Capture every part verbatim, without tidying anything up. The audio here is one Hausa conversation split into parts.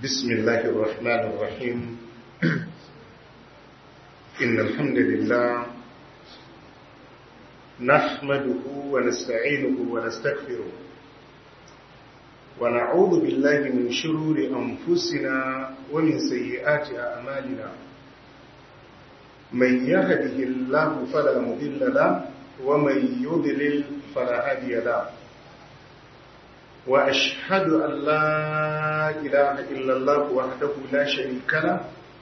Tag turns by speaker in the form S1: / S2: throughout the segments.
S1: بسم الله الرحمن الرحيم إن الحمد لله نحمده ونستعينه ونستغفره ونعوذ بالله من شرور أنفسنا ومن سيئات أعمالنا من يهده الله فلا مضل له ومن يضلل فلا هادي له وأشهد أن لا إله إلا الله وحده لا شريك له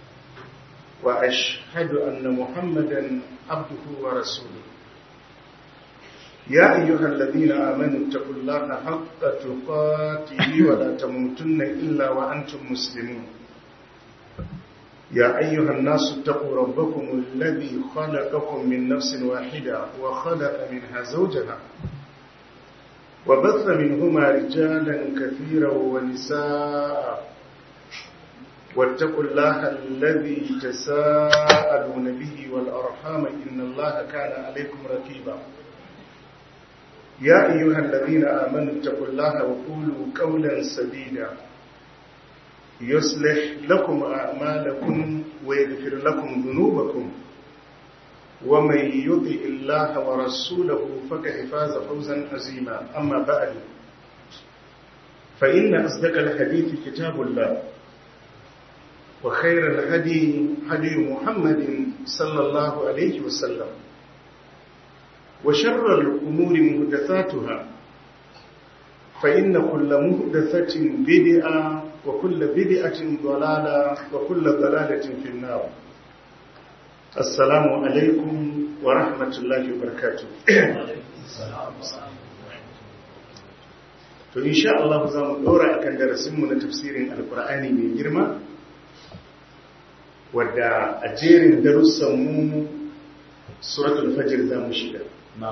S1: وأشهد أن محمدا عبده ورسوله يا أيها الذين آمنوا اتقوا الله حق تقاته ولا تموتن إلا وأنتم مسلمون يا أيها الناس اتقوا ربكم الذي خلقكم من نفس واحدة وخلق منها زوجها وبث منهما رجالا كثيرا ونساء واتقوا الله الذي تساءلون به والأرحام إن الله كان عليكم رقيبا يا أيها الذين آمنوا اتقوا الله وقولوا قولا سديدا يصلح لكم أعمالكم ويغفر لكم ذنوبكم ومن يطع الله ورسوله فقد فاز فوزا عظيما أما بعد فإن أصدق الحديث كتاب الله وخير الهدي هدي محمد صلى الله عليه وسلم وشر الأمور محدثاتها فإن كل محدثة بدعة وكل بدعة ضلالة وكل ضلالة في النار. السلام عليكم ورحمة الله وبركاته. To insha Allah za mu dora akan darasinmu na tafsirin Alkur'ani mai girma wadda a jerin darussanmu suratul Fajr za mu shiga.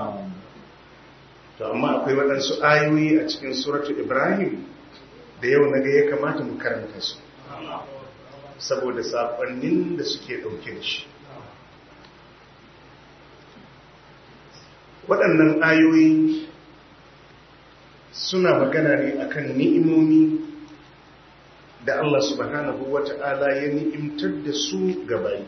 S1: To amma akwai waɗansu ayoyi a cikin suratul Ibrahim da yau naga ya kamata mu karanta su saboda saƙonnin da suke ɗauke da shi. Waɗannan ayoyi suna magana ne akan ni'imomi da Allah subhanahu wata'ala ya ni'imtar da su gabayi.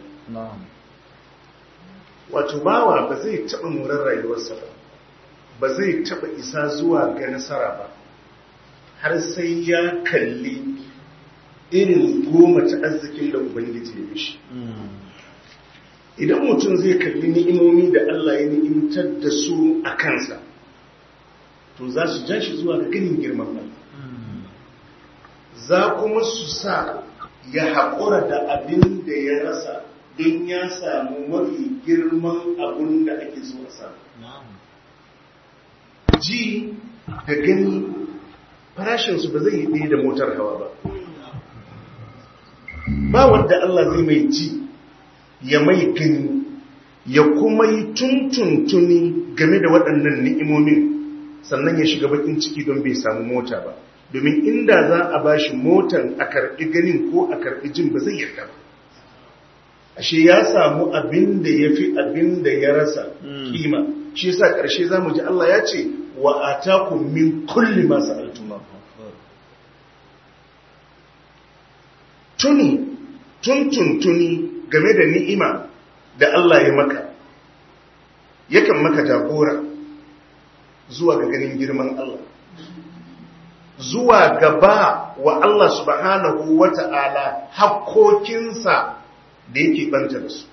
S1: Wato bawa ba zai taɓa murar rayuwarsa ba, ba zai taɓa isa zuwa ga nasara ba, har sai ya kalli irin goma ta arzikin da Ubangiji ya mishi. Idan mutum zai kalli ni'imomi da Allah ya ni'imtar da su a kansa, to za su ja shi zuwa ga ganin girman Allah. Za kuma su sa ya haƙura da abin da ya rasa don ya samu mafi girman abin da ake so a samu. Ji da gani farashinsu ba zai yi ɗaya da motar hawa ba. Ba wanda Allah zai mai ji ya mai gani ya kuma yi tuntuntuni game da waɗannan ni'imomin sannan ya shiga bakin ciki don bai samu mota ba. Domin inda za a ba shi motan a karɓi ganin ko a karɓi jin ba zai yarda ba. Ashe ya samu abin da ya fi abin da ya rasa kima. Shi yasa ƙarshe za mu ji Allah ya ce wa atakum min kulli ma sa'altum. Tuni tuntuntuni game da ni'ima da Allah ya maka yakan maka jagora zuwa ga ganin girman Allah, zuwa gaba wa Allah subhanahu wata'ala hakkokinsa da yake banta da su,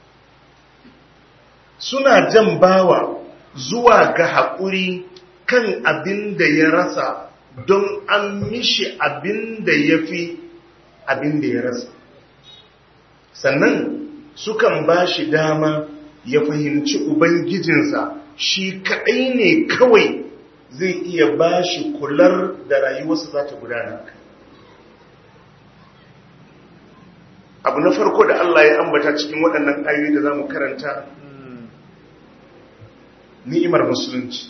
S1: suna jan bawa zuwa ga haƙuri kan abin da ya rasa don an mishi abin da ya fi abin da ya rasa. Sannan sukan ba shi dama ya fahimci Ubangijinsa shi kaɗai ne kawai zai iya ba shi kular da rayuwarsa za ta gudana. Abu na farko da Allah ya ambata cikin waɗannan ayoyi da za mu karanta ni'imar musulunci.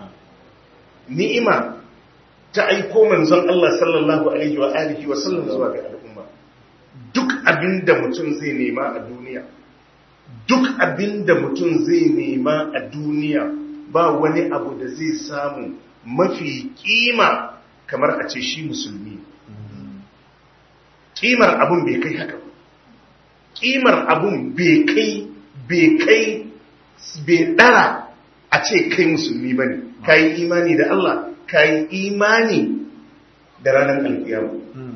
S1: Ni'ima ta aiko manzon Allah sallallahu alaihi wa alihi wa sallam zuwa ga al'umma. Duk abin da mutum zai nema a duniya, duk abin da mutum zai nema a duniya ba wani abu da zai samu mafi kima kamar a ce shi musulmi. kimar abun bai kai haka kimar abun bai kai bai kai bai dara a ce kai musulmi bane kai imani da Allah kai imani da ranar alkiyama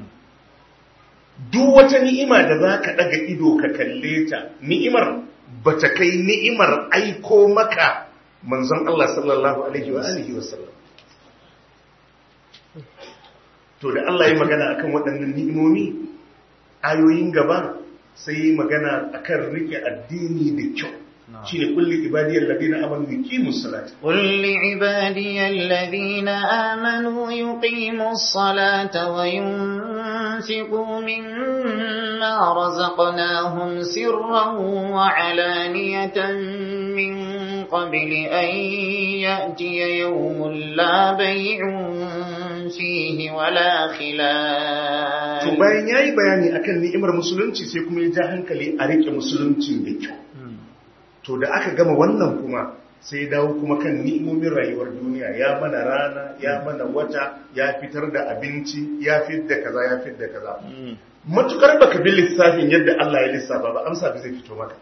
S1: duk wata ni'ima da zaka daga ido ka kalle ta ni'imar bata kai ni'imar aiko maka manzon Allah sallallahu alaihi wa alihi wa sallam. To da Allah ya magana akan waɗannan ni'imomi ayoyin gaba sai ya magana akan rike addini da kyau shine kulli ibadiyal ladina amanu yuqimus salata
S2: kulli ibadiyal ladina amanu yuqimus salata wa yunfiqu mimma razaqnahum sirran wa alaniyatan min qabli an ya'tiya yawmun la bay'un fihi wala khilal.
S1: To bayan yayi bayani akan ni'imar musulunci sai kuma ya ja hankali a rike musulunci da kyau. To da aka gama wannan kuma sai dawo kuma kan ni'imomin rayuwar duniya ya mana rana ya mana wata ya fitar da abinci ya fitar da kaza ya fitar da kaza matukar baka bi lissafin yadda Allah ya lissafa ba amsa ba zai fito maka.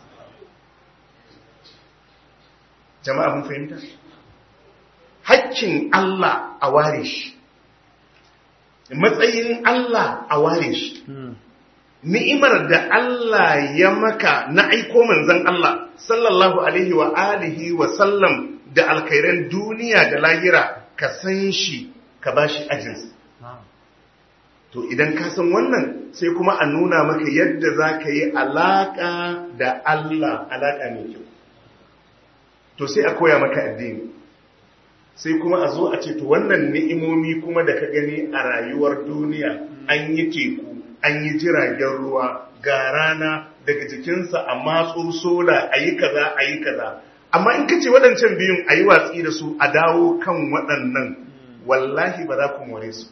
S1: Jama'a mun fahimta haƙƙin Allah a ware shi matsayin Allah a ware shi ni'imar da Allah ya maka na aiko manzon Allah sallallahu alaihi wa alihi wa sallam da alkhairan duniya da lahira ka san shi ka bashi ajinsa. To idan ka san wannan sai kuma a nuna maka yadda za ka yi alaka da Allah alaka mai kyau. To sai a koya maka addini sai kuma a zo a ce to wannan ni'imomi kuma da ka gani a rayuwar duniya an yi teku an yi jiragen ruwa ga rana daga jikinsa a matso sola a yi kaza a yi kaza amma in ka ce waɗancan biyun a yi watsi da su a dawo kan waɗannan wallahi ba za ku more su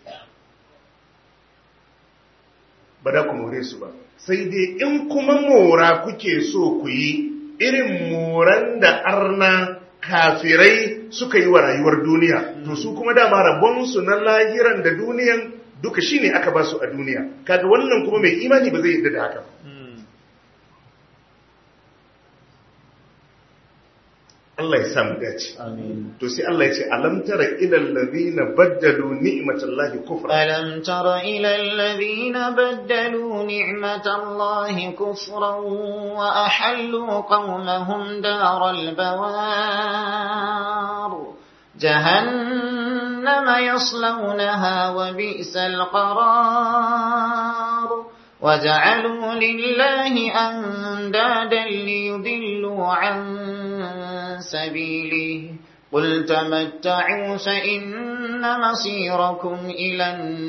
S1: ba za ku more su ba sai dai in kuma mora kuke so ku yi irin moran da arna kafirai suka yi wa rayuwar duniya to su kuma dama rabonsu na lahiran da duniyan duka shi ne aka ba su a duniya kaga wannan kuma mai imani ba zai yadda da haka Allah ya samu dace to sai Allah ya ce alam tara ila alladhina baddalu ni'matallahi kufran
S2: alam tara ila alladhina baddalu ni'matallahi kufran wa ahallu qawmahum daral bawar جهنم يصلونها وبئس القرار وجعلوا لله أندادا ليضلوا عن سبيله قل تمتعوا فإن مصيركم إلى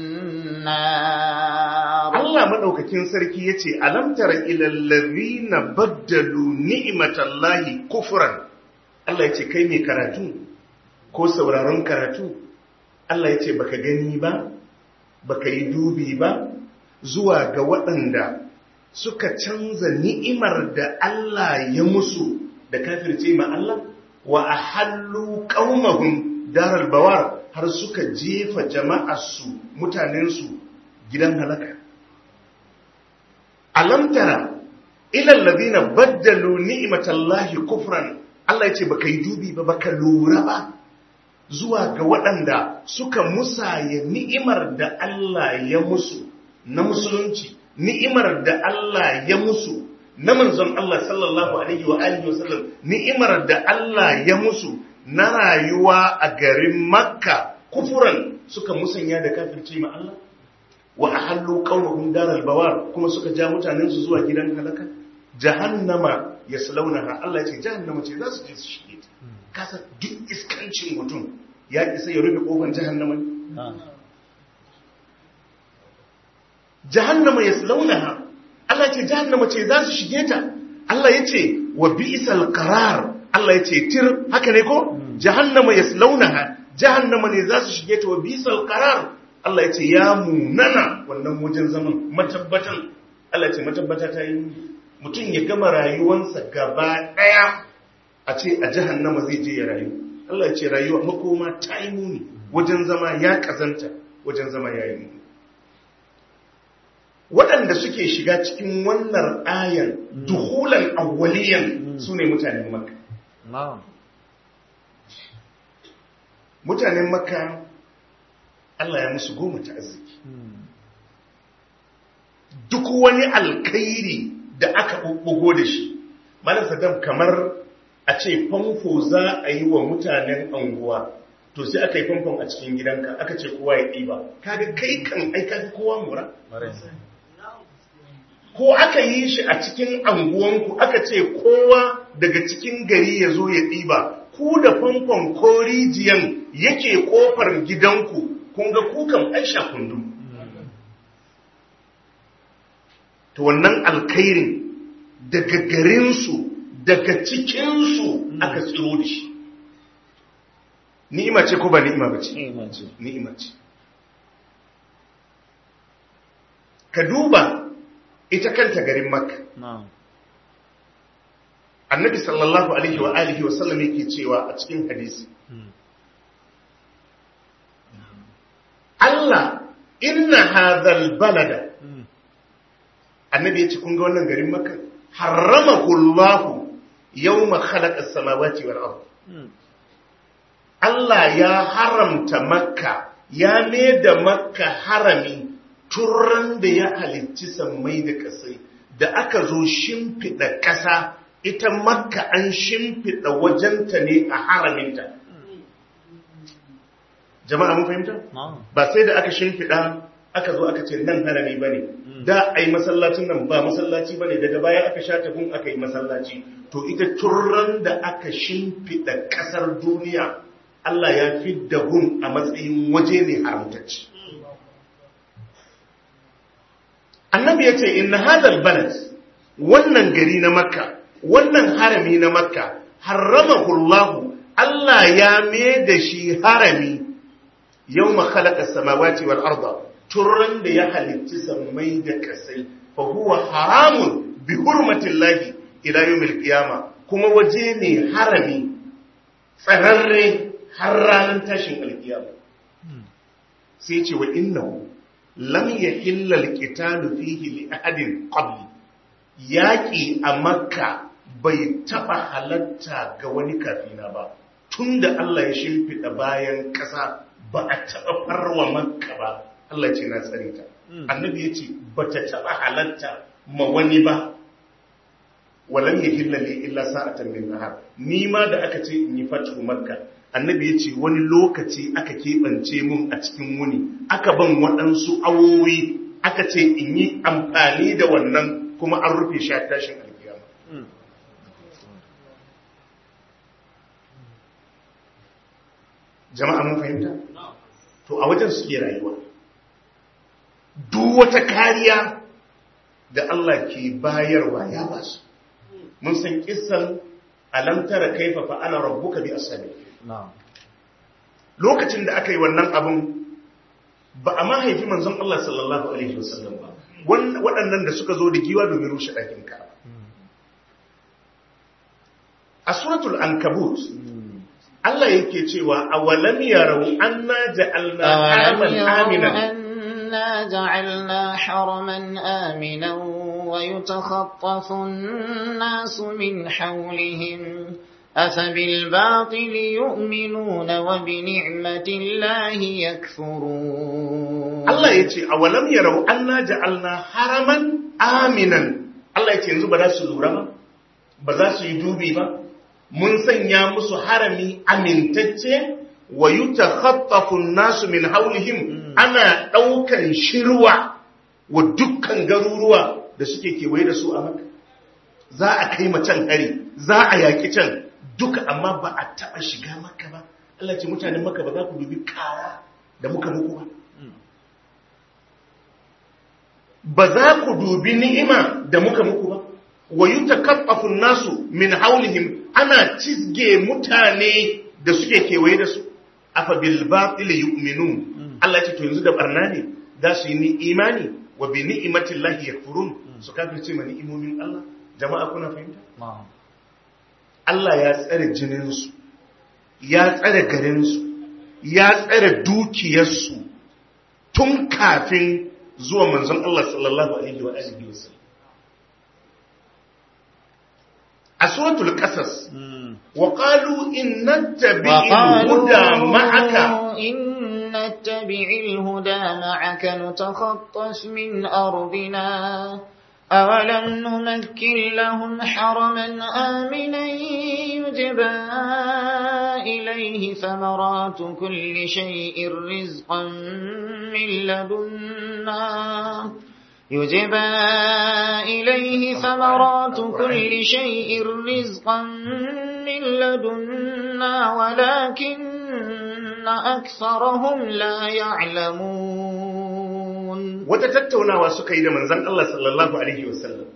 S2: النار
S1: الله مدوكاكين سركي يتي ألم تر إلى الذين بدلوا نعمة الله كفرا الله يتي كيمي كراتون ko sauraron karatu Allah ya ce baka gani ba baka yi dubi ba zuwa ga waɗanda suka canza ni'imar da Allah ya musu da kafirce ma Allah wa ahallu qaumahum daral bawar har suka jefa jama'arsu mutanensu gidan halaka alam tara ila alladhina baddalu ni'matallahi kufran Allah ya ce baka yi dubi ba baka lura ba zuwa ga waɗanda suka musaya ni'imar da Allah ya musu na musulunci ni'imar da Allah ya musu na manzon Allah sallallahu alaihi wa alihi wasallam ni'imar da Allah ya musu na rayuwa a garin Makka kufuran suka musanya da kafirci ma Allah wa ahallu qawluhum daral bawar kuma suka ja mutanen su zuwa gidan halaka jahannama yaslaunaha Allah ya ce jahannama ce za su je su shige ta kasa duk iskancin mutum ya isa ya rufe kofar jahannama ne jahannama yaslaunaha Allah ce jahannama ce za su shige ta Allah ya ce wa bi'sal qarar Allah ya ce tir haka ne ko jahannama yaslaunaha jahannama ne za su shige ta wa bi'sal qarar Allah ya ce ya munana wannan wajen zaman matabbatan Allah ya ce matabbata ta yi mutum ya gama rayuwarsa gaba daya a ce a jahannama zai je ya rayu Allah ya ce rayuwa makoma ta yi muni wajen zama ya kazanta wajen zama ya yi muni waɗanda suke shiga cikin wannan ayan duhulan awwaliyan su ne mutanen Makka. Mutanen Makka Allah ya musu goma ta arziki. Duk wani alkhairi da aka bubbugo da shi, Malam Saddam, kamar a ce famfo za a yi wa mutanen anguwa, to sai aka yi famfon a cikin gidanka, aka ce kowa ya ɗiba. Kaga kai kan aika kowa mura? Ko aka yi shi a cikin anguwanku, aka ce kowa daga cikin gari ya zo ya ɗiba, ku da famfon ko rijiyan yake ƙofar gidanku, kun ga kukan aisha kundu. To wannan alkhairin daga garinsu, daga cikinsu aka tsiro da shi. Ni'ima ce ko ba ni'ima ba ce? Ni'ima ce. Ka duba ita kanta garin Makka. Annabi sallallahu alaihi wa alihi wa sallam yake cewa a cikin hadisi. Allah inna hadhal balada. Annabi ya ce kun ga wannan garin Makka harramahu Allah yawma khalaqa as-samawati wal ard. Allah ya haramta Makka, ya ne da Makka harami turan da ya halicci sammai da ƙasai. Da aka zo shimfiɗa ƙasa, ita Makka an shimfiɗa wajenta ne a haraminta. Jama'a mun fahimta? Ba sai da aka shimfiɗa aka zo aka ce nan harami ba ne. Da a yi masallacin nan ba masallaci ba ne, daga baya aka sha tabun aka yi masallaci. To ita turan da aka shimfiɗa ƙasar duniya, Allah ya fi da gun a matsayin waje ne haramtacci. Annabi ya ce, inna hadal balad, wannan gari na Makka, wannan harami na Makka, harramahullahu, Allah ya mai da shi harami, yau ma khalaqa samawati wal arda, turan da ya halitti sammai da kasai, fa huwa haramun bi hurmatillahi ila yawmil qiyama, kuma waje ne harami tsararre har ranar tashin alkiyama. Sai ce wa innahu lam yahilla alqitalu fihi li ahadin qabli, yaqi a Makka bai taba halatta ga wani kafina ba. Tunda Allah ya shimfida bayan kasa ba a taba farwa Makka ba. Allah ce na tsare ta. Annabi ya ce ba ta taba halatta ma wani ba. Walam yahilla li illa sa'atan min nahar. Ni ma da aka ce in yi fatu Makka, annabi ya ce wani lokaci aka keɓance mun a cikin wuni, aka ban waɗansu awowi, aka ce in yi amfani da wannan, kuma an rufe shi a tashin alkiyama. Jama'a mun fahimta? To a wajen suke rayuwa. Duk wata kariya da Allah ke bayarwa ya ba su. Mun san kissan alam tara kaifa fa'ala rabbuka bi ashabi. Lokacin da aka yi wannan abin, ba a mahaifi manzon Allah sallallahu alaihi wasallam ba, waɗannan da suka zo da giwa domin rushe ɗakin Ka'aba. A suratul Ankabut, Allah yake cewa awalam yarau anna ja'alna haraman aminan
S2: أنا جعلنا حرما آمنا ويتخطف الناس من حولهم أفبالباطل يؤمنون وبنعمة الله يكفرون. الله يتي أولم يروا أنا جعلنا حرما آمنا. الله يتي ينزو بدا سلورا ما بدا سيدوبي ما منسن يامس حرمي أمن تتي ويتخطف الناس من حولهم. Ana ɗaukan shirwa wa dukkan garuruwa da suke kewaye da su a Makka. Za a kai macen hari, za a yaƙi can, duka amma ba a taɓa shiga Makka ba. Allah ce mutanen Makka ba za ku dubi kaya da muka muku ba. Ba za ku dubi ni'ima da muka muku ba. Wa yutakaffafu nasu min haulihim, ana cizge mutane da suke kewaye da su. Afa bil batil yu'minun. Allah ce to yanzu da barna ne za su yi ni imani wa bi ni'matin lahi yakfurun, su kafirce ma ni'imomin Allah. Jama'a kuna fahimta? Allah ya tsare jininsu, ya tsare garinsu, ya tsare dukiyarsu tun kafin zuwa manzon Allah sallallahu alaihi wa alihi wasallam. A suratul qasas wa qalu inna tabi'il huda ma'aka
S3: inna tabi'il huda ma'aka nutakhattas min ardina awalam numakkin lahum haraman aminan yujba ilayhi thamaratu kulli shay'in rizqan min ladunna يجبى إليه ثمرات كل شيء رزقا من لدنا ولكن أكثرهم لا يعلمون.
S2: وتتتونا وسكيد من زن الله صلى الله عليه وسلم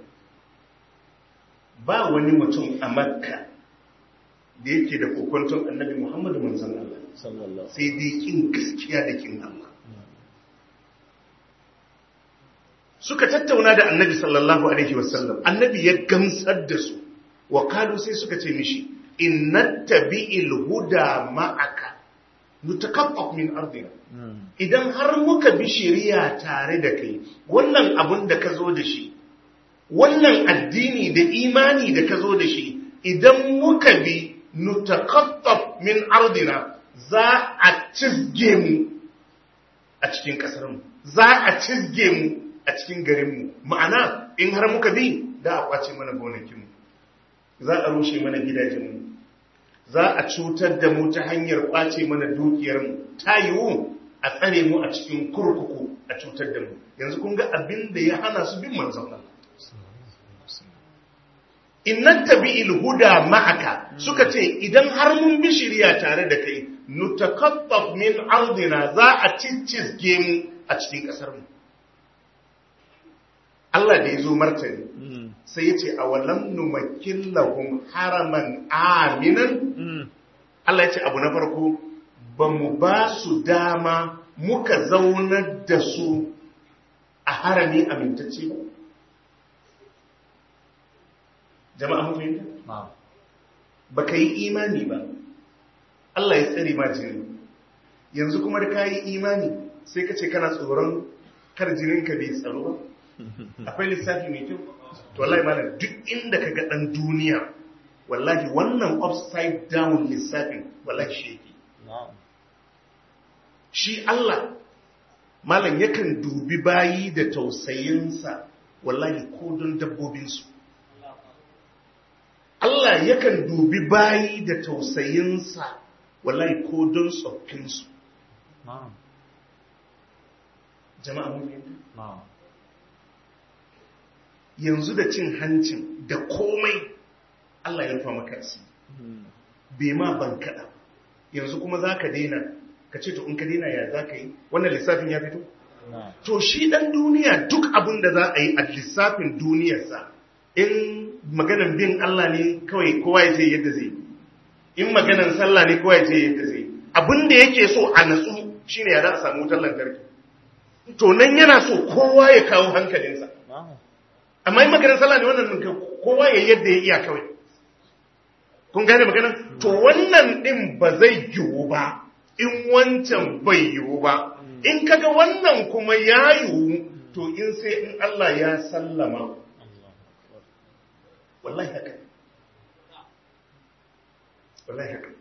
S2: ba wani mutum a Makka da yake da kokonton annabi Muhammadu manzon Allah sallallahu sai dai kin gaskiya da kin Allah. Suka tattauna da annabi sallallahu alaihi wasallam, annabi ya gamsar da su, wa kalu sai suka ce mishi, inna tabi'il huda ma'aka, nutakaffaf min ardina. Idan har muka bi shari'a tare da kai, wannan abun da ka zo da shi, wannan addini da imani da ka zo da shi, idan muka bi nutakaffaf min ardina, za a cizge mu a cikin ƙasarmu, za a cizge mu a cikin garinmu. Ma'ana in har muka bi da a kwace mana gonakinmu, za a rushe mana gidajenmu, za a cutar da mu ta hanyar kwace mana dukiyarmu, ta yiwu a tsare mu a cikin kurkuku a cutar da mu. Yanzu kun ga abin da ya hana su bin manzon Allah. Innan tabi'il huda ma'aka suka ce idan har mun bi shiriya tare da kai nutakaffaf min ardina, za a ciccizge mu a cikin kasar mu. Allah da ya zo martani sai ya ce a walam numakkin lahum haraman aminan. Allah ya ce abu na farko ba mu ba su dama muka zaunar da su a harami amintacce ba. Jama'a mun fahimta? Ba ka yi imani ba, Allah ya tsare ma jini. Yanzu kuma da ka yi imani sai ka ce kana tsoron kar jininka bai tsaro ba. Akwai lissafi mai kyau? To wallahi malam duk inda ka ga dan duniya, wallahi wannan upside down lissafin wallahi shi yake. Shi Allah malam yakan dubi bayi da tausayinsa wallahi ko don dabbobinsu. Allah yakan dubi bayi da tausayinsa wallahi ko don tsoffinsu. Jama'a mun yi? Yanzu da cin hancin da komai Allah ya rufa maka asiri. Bai ma ban kada. Yanzu kuma za ka daina, ka ce to in ka daina ya za ka yi? Wannan lissafin ya fito? To shi ɗan duniya duk abin da za a yi a lissafin duniyarsa, in maganan bin Allah ne kawai kowa ya ce yadda zai, in maganan sallah ne kowa ya ce yadda zai. Abin da yake so a natsu shi ne ya za a samu wutar lantarki. To nan yana so kowa ya kawo hankalinsa. Amma in maganan sallah ne wannan kowa ya yadda ya iya kawai. Kun gane maganan? To wannan ɗin ba zai yiwu ba, in wancan bai yiwu ba. In kaga wannan kuma ya yiwu, to in sai in Allah ya sallama. Wallahi haka. Wallahi haka.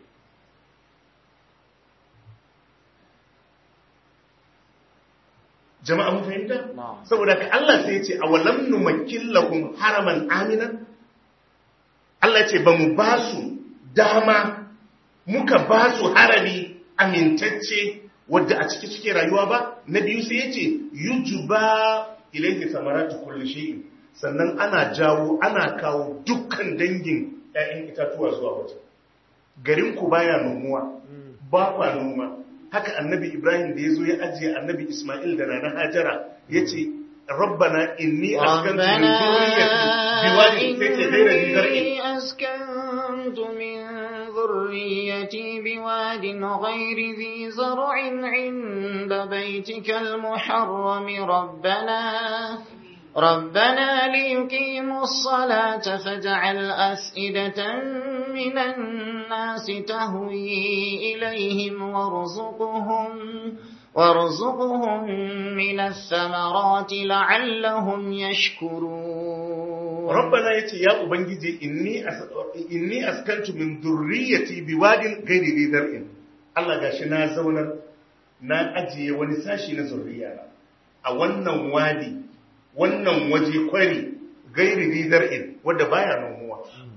S2: Jama'a mun fahimta? Saboda ka Allah sai ya ce, awalam numakkin lakum haraman aminan? Allah ce ba mu ba su dama, muka ba su harami amintacce wadda a ciki suke rayuwa ba. Na biyu sai ya ce yujuba ilaihi samaratu kulli shay'in, sannan ana jawo ana kawo dukkan dangin ƴaƴan itatuwa zuwa waje. Garin ku baya nomuwa, ba kwa noma. Haka annabi Ibrahim da yazo ya ajiye annabi Isma'il da nana Hajara yace rabbana inni askantu min dhurriyyati biwadin askantu min ذريتي بواد غير ذي زرع عند بيتك المحرم ربنا ربنا ليقيموا الصلاة فاجعل أفئدة من الناس تهوي إليهم وارزقهم
S3: وارزقهم من الثمرات لعلهم يشكرون
S2: ربنا يتي يا أبنجي إني أس... إني أسكنت من ذريتي بواد غير ذي ذرع الله gashi na zaunar na ajiye wani sashi na zuriya a wannan wadi wannan waje kwari gairi zi zar'in wanda baya nomuwa.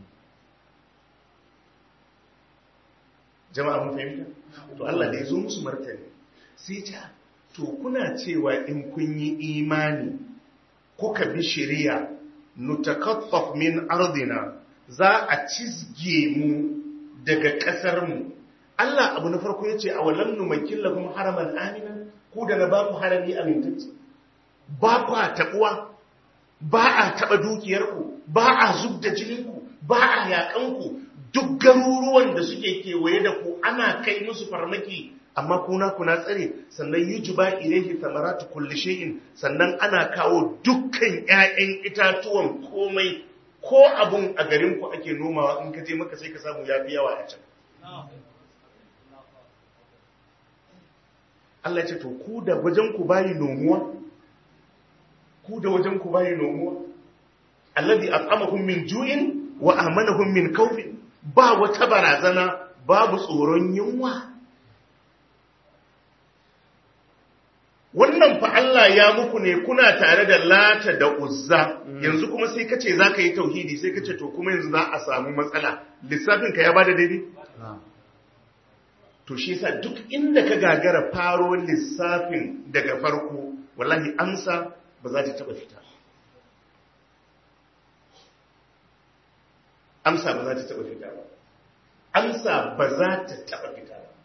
S2: Jama'a mun fahimta to Allah da yazo musu martani sai ta to kuna cewa in kun yi imani kuka bi shari'a nutakaffaf min ardina za a cizge mu daga kasar mu. Allah abu na farko yace awalam numakkin lakum haraman aminan ku da na ba ku harami amintacce ba ku tabuwa ba a taba dukiyarku ba a zubda jininku ba a yakanku duk garuruwan da suke kewaye da ku ana kai musu farmaki amma kuna kuna tsare sannan yujuba ilayhi thamaratu kulli shay'in sannan ana kawo dukkan ƴaƴan itatuwan komai ko abun a garin ku ake nomawa in ka je maka sai ka samu yafi yawa a can. Allah ya ce to ku da wajen ku bayi nomuwa ku da wajen ku bayi nomuwa alladhi at'amahum min ju'in wa amanahum min khawfin ba wata barazana babu tsoron yunwa. Wannan fa Allah ya muku ne kuna tare da Lata da Uzza yanzu kuma sai kace zaka yi tauhidi sai kace to kuma yanzu za a samu matsala lissafin ka ya bada daidai to shi yasa duk inda ka gagara faro lissafin daga farko wallahi amsa ba za ta taba fita amsa ba za ta taba fita ba amsa ba za ta taba fita ba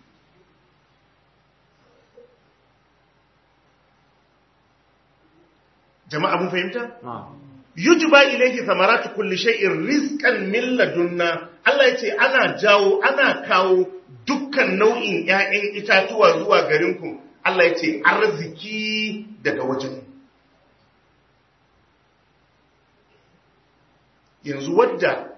S2: jama'a mun fahimta yujba ilayhi thamaratu kulli shay'in rizqan min ladunna Allah yace ana jawo ana kawo dukkan nau'in ƴaƴan itatuwa zuwa garin ku Allah yace arziki daga wajen yanzu wadda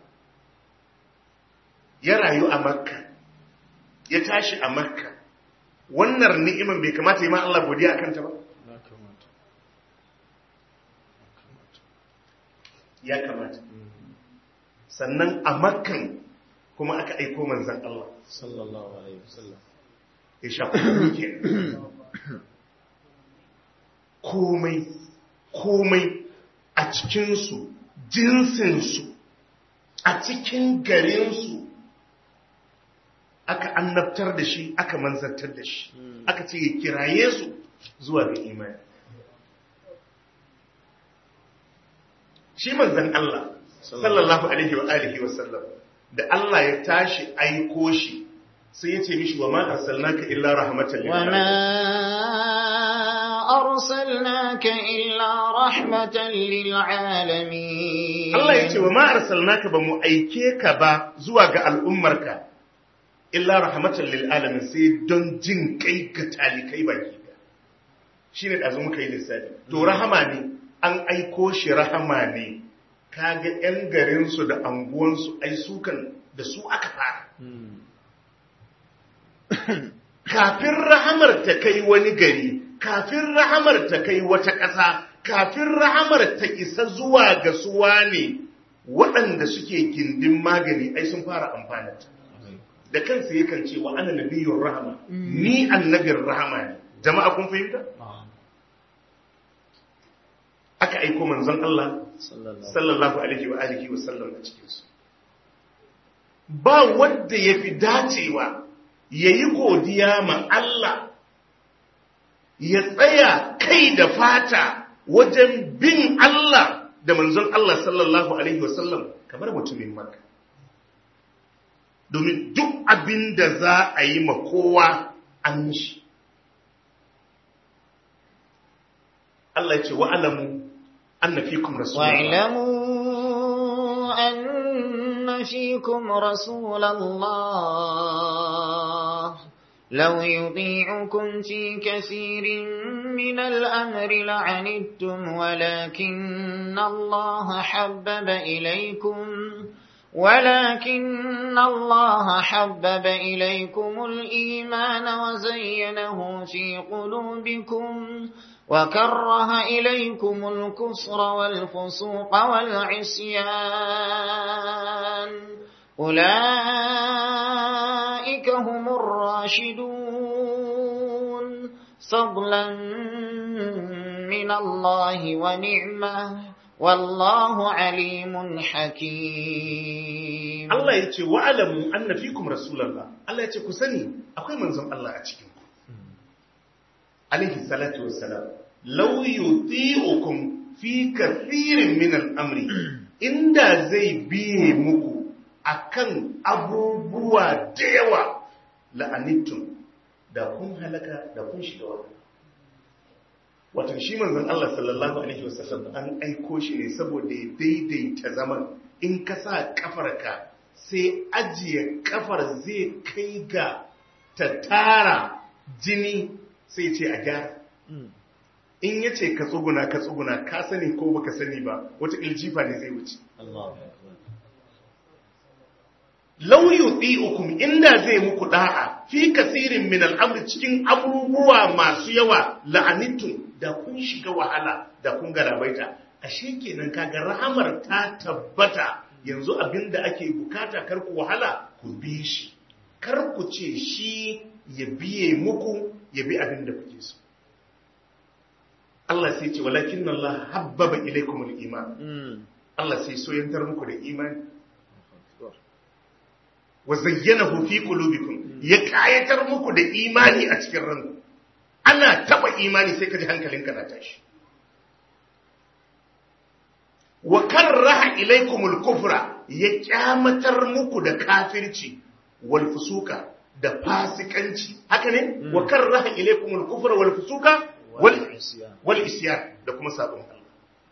S2: ya rayu a Makka ya tashi a Makka wannan ni'iman bai kamata yi ma Allah godiya akan ta ba ya kamata sannan a Makkan kuma aka aiko manzan Allah sallallahu alaihi wasallam ya shafi duke komai komai a cikinsu jinsinsu a cikin garinsu aka annabtar da shi aka manzantar da shi aka ce ya kiraye su zuwa ga imani shi manzan Allah sallallahu alaihi wa alihi wa sallam da Allah ya tashi aiko shi sai ya ce mishi wa ma arsalnaka illa rahmatan lil alamin
S3: wa ma arsalnaka illa rahmatan lil alamin
S2: Allah ya ce wa ma arsalnaka ba mu aike ka ba zuwa ga al'ummarka illa rahmatan lil alamin sai don jin kai ga talikai baki da shine da azu muka yi lissafi to rahama ne an aiko shi rahama ne kaga yan garinsu da anguwansu ai sukan da su aka fara kafin rahamar ta kai wani gari kafin rahamar ta kai wata ƙasa kafin rahamar ta isa zuwa ga suwa ne waɗanda suke gindin magani ai sun fara amfana da kansa yakan ce wa ana nabiyyur rahama ni annabin rahama ne jama'a kun fahimta aka aiko manzon Allah sallallahu alaihi wa alihi wa sallam a cikin su ba wanda yafi dacewa yayi godiya ma Allah ya tsaya kai da fata wajen bin Allah da manzon Allah sallallahu alaihi wa sallam kamar mutumin Makka domin duk abin da za a yi ma kowa an shi Allah ya ce wa alamu أن فيكم رسول الله
S3: واعلموا أن فيكم رسول الله لو يطيعكم في كثير من الأمر لعنتم ولكن الله حبب إليكم ولكن الله حبب إليكم الإيمان وزينه في قلوبكم وكره إليكم الكفر والفسوق والعصيان أولئك هم الراشدون فضلا من الله ونعمه والله عليم حكيم.
S2: Allah ya ce wa'alamu anna fikum rasulallah. Allah ya ce ku sani akwai manzon Allah a cikin ku. Alaihi salatu wassalam. Law yuti'ukum fi kathirin min al-amri. Inda zai biye muku akan abubuwa da yawa la'anittum da kun halaka da kun shiga wannan. Watan shi manzon Allah sallallahu alaihi wasallam an aiko shi ne saboda ya daidaita zaman. In ka sa kafarka sai ajiye kafar zai kai ga ta tara jini sai ce a gyara. In ya ce ka tsuguna ka tsuguna ka sani ko baka sani ba wata iljifa ne zai wuce. Law yuti'ukum inda zai muku da'a fi kasirin min al'amri cikin abubuwa masu yawa la'anittum da kun shiga wahala da kun garabaita. Ashe kenan kaga rahamar ta tabbata yanzu abinda ake bukata kar ku wahala ku bi shi, kar ku ce shi ya biye muku ya bi abinda kuke so. Allah sai ce walakin Allah habbaba ilaykumul iman. Allah sai soyantar muku da imani. Wa zayyanahu fi qulubikum, ya kayatar muku da imani a cikin ranku. Ana taba imani sai kaji hankalinka na tashi. Wa karraha ilaykumul kufra, ya kyamatar muku da kafirci wal fusuka da fasikanci. Haka ne? Wa karraha ilaykumul kufra wal fusuka wal wal isyan da kuma sabon Allah.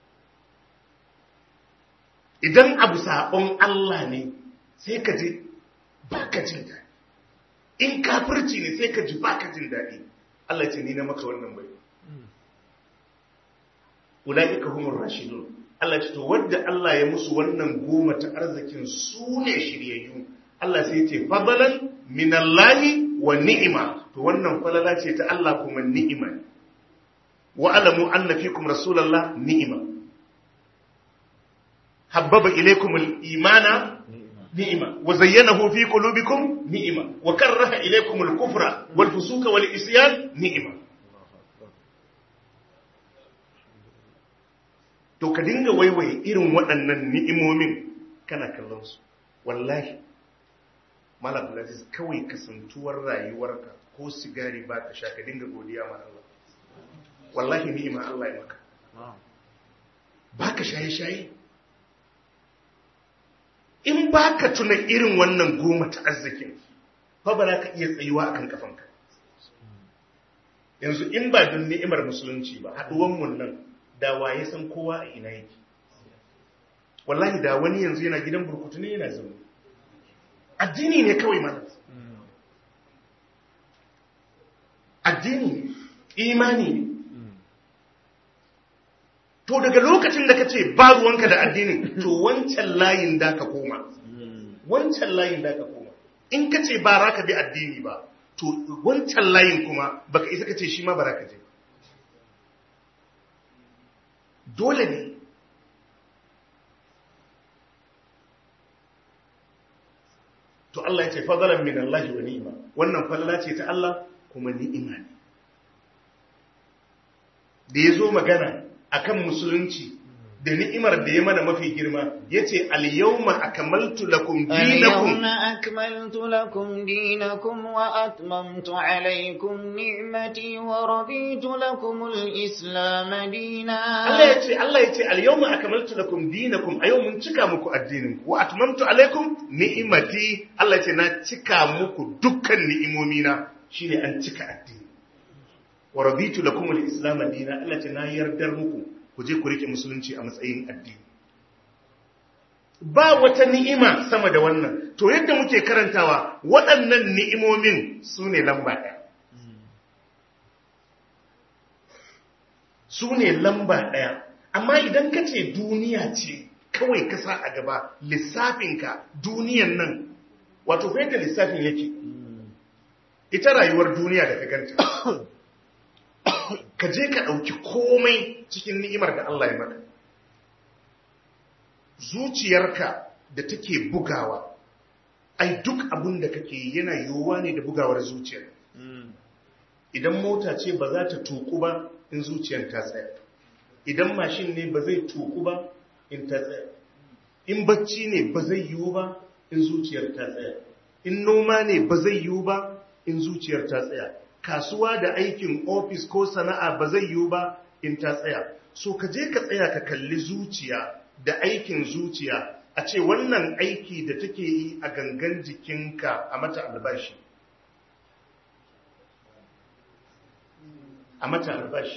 S2: Idan abu sabon Allah ne sai ka ji baka jin daɗi. In kafirci ne sai ka ji baka jin daɗi. Allah ce ni na maka wannan bai. Ulaika humur rashidun. Allah ce to wanda Allah ya musu wannan goma ta arzikin su ne shiryayyu. Allah sai ya ce fadalan minallahi wa ni'ima. To wannan falala ce ta Allah kuma ni'ima. Wa alamu anna fikum rasulullah ni'ima. Habbaba ilaykumul imana ni'ima wa zayyanahu fi qulubikum ni'ima wa karraha ilaykumul kufra wal fusuka wal isyan ni'ima. To ka dinga waiwaye irin waɗannan ni'imomin kana kallon su. Wallahi Malam Abdulaziz kawai kasantuwar rayuwarka ko sigari ba ka sha ka dinga godiya ma Allah. Wallahi ni'ima Allah ya maka. Ba ka shaye-shaye. In ba ka tuna irin wannan goma ta arzikin, fa ba za ka iya tsayuwa akan kafanka. Yanzu in ba don ni'imar musulunci ba, haɗuwanmu nan, da waye san kowa a ina yake. Wallahi da wani yanzu yana gidan burkutu ne yana zaune. Addini ne kawai mana. Addini ne, imani ne. To daga lokacin da ka ce ba ruwanka da addinin, to wancan layin da ka koma. Wancan layin da ka koma. In ka ce ba ra ka bi addini ba, to wancan layin kuma baka isa ka ce shi ma ba ra ka je. Dole ne. To Allah ya ce fadalan min Allah wa ni'ima. Wannan falala ce ta Allah kuma ni'ima ne. Da ya zo magana akan musulunci da ni'imar da ya mana mafi girma yace al-yawma akmaltu lakum dinakum
S3: al-yawma akmaltu lakum dinakum wa atmamtu alaykum ni'mati wa raditu lakum al-islam dinan.
S2: Allah yace Allah yace al-yawma akmaltu lakum dinakum, a yau mun cika muku addinin ku, wa atmamtu alaykum ni'mati, Allah yace na cika muku dukkan ni'imomina, shine an cika addini. Wa raditu lakum al-islam dinan, Allah yace na yardar muku ku je ku rike musulunci a matsayin addini. Ba wata ni'ima sama da wannan. To yadda muke karantawa waɗannan ni'imomin su ne lamba ɗaya. Su ne lamba ɗaya. Amma idan ka ce duniya ce kawai ka sa a gaba lissafinka duniyan nan, wato fahimta lissafin yake ita rayuwar duniya da ka ganta ka je ka ɗauki komai cikin ni'imar da Allah ya maka. Zuciyarka da take bugawa, ai duk abin da kake yi yana yiwuwa ne da bugawar zuciyar. Idan mota ce ba za ta tuku ba in zuciyar ta tsaya, idan mashin ne ba zai tuku ba in ta tsaya, in bacci ne ba zai yiwu ba in zuciyar ta tsaya, in noma ne ba zai yiwu ba in zuciyar ta tsaya, kasuwa da aikin ofis ko sana'a ba zai yiwu ba in ta tsaya. So ka je ka tsaya ka kalli zuciya da aikin zuciya, a ce wannan aiki da take yi a gangan jikinka a mata albashi, a mata albashi.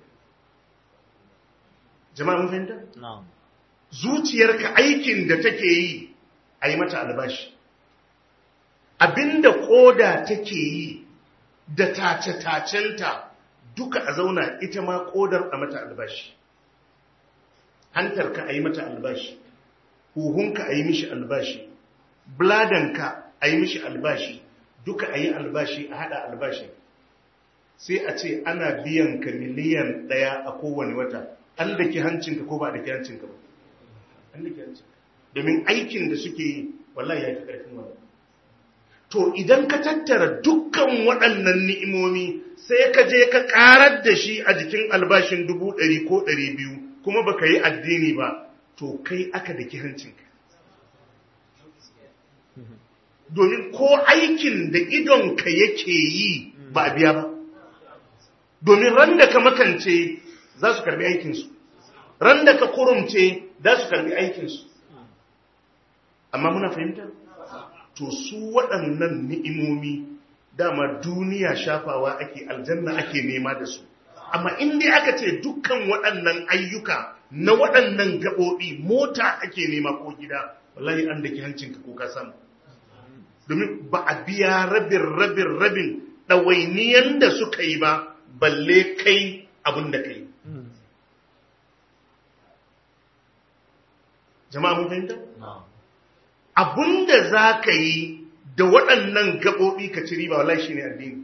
S2: Jama'a mun fahimta?
S3: No.
S2: Zuciyarka aikin da take yi a yi mata albashi, abinda koda take yi da tace-tacenta duka a zauna ita ma kodar a mata albashi, hantarka a yi mata albashi, huhunka a yi mishi albashi, bladanka a yi mishi albashi, duka a yi albashi, a hada albashi. Sai a ce ana biyan ka miliyan daya a kowane wata, an da ke hancinka ko ba da ke hancinka ba, an da ke hancinka, domin aikin da suke yi wallahi ya fi ƙarfin wani. To idan ka tattara dukkan waɗannan ni'imomi sai ka je ka ƙarar da shi a jikin albashin dubu ɗari ko ɗari biyu kuma baka yi addini ba, to kai aka da hancinka. Domin ko aikin da idonka yake yi ba a biya ba. Domin ran da ka makance za su karbi aikinsu, ran da ka kurumce za su karbi aikinsu. Amma muna fahimta? To su waɗannan ni'imomi dama duniya shafawa ake, aljanna ake nema da su. Amma inda aka ce dukkan waɗannan ayyuka na waɗannan gaɓoɓi mota ake nema ko gida, wallahi an dake hancinka ko ka samu. Domin ba a biya rabin rabin rabin ɗawainiyan da suka yi ba, balle kai abin da kai. Jama'a mun fahimta? Abin da za ka yi da waɗannan gaɓoɓi ka ci riba, wallahi shi ne addini.